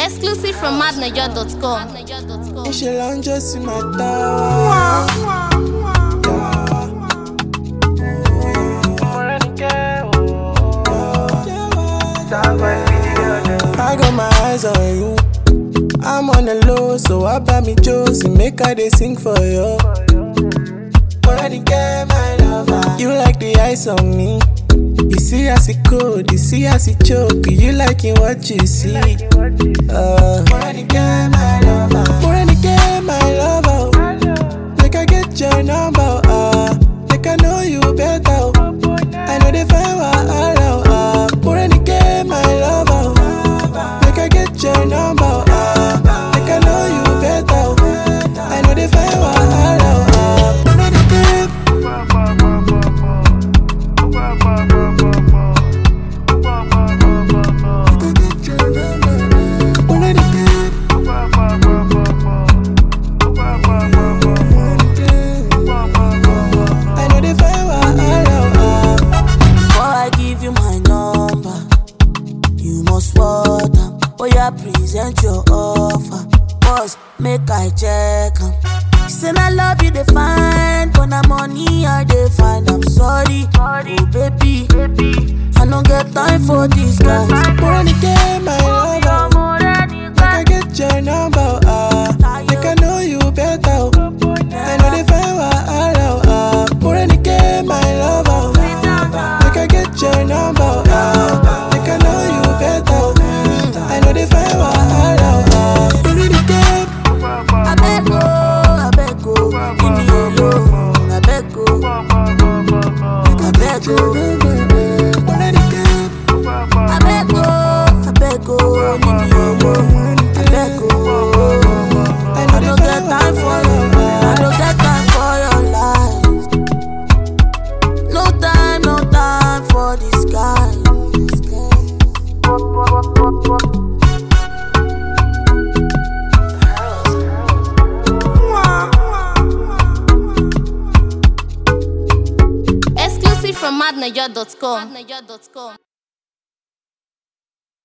Exclusive from madnaja.com. She lunges in my tower. I got my eyes on you. I'm on the low, so I buy me Josie, make her they sing for you. Already get my lover. You like the ice on me. You see as it cold, you see as it choke. You liking what you see. Already get my lover. Already get my lover. Make I get your number. Make I know you better. I know they find what I love. Already get my lover. Make I get your number. Make I know you better. I know they find what I love. Already get. Present your offer, boss, make I check 'em. Say I love you, they find, but na money I they find. I'm sorry, oh baby, I don't get time for these guys. Already get my lover. Make I get your number. Make I know you better. I know they find what I love. Already get my lover. Make I get your number. Make I know you better. I know they find what I love. Already get. I beg go, leave me alone. I beg go, Already get. I beg go, leave me alone. I beg go. I don't get time for you. I don't get time for your lies. No time for this guy. Exclusive from madnaja.com.